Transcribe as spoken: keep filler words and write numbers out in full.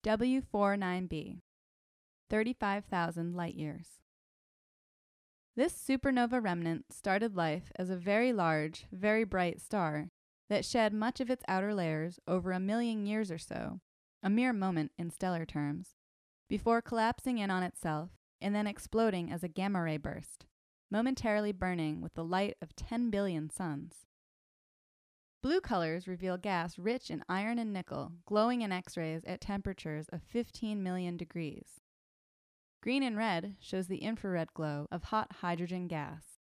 W forty-nine b, thirty-five thousand light-years. This supernova remnant started life as a very large, very bright star that shed much of its outer layers over a million years or so, a mere moment in stellar terms, before collapsing in on itself and then exploding as a gamma-ray burst, momentarily burning with the light of ten billion suns. Blue colors reveal gas rich in iron and nickel, glowing in X-rays at temperatures of fifteen million degrees. Green and red shows the infrared glow of hot hydrogen gas.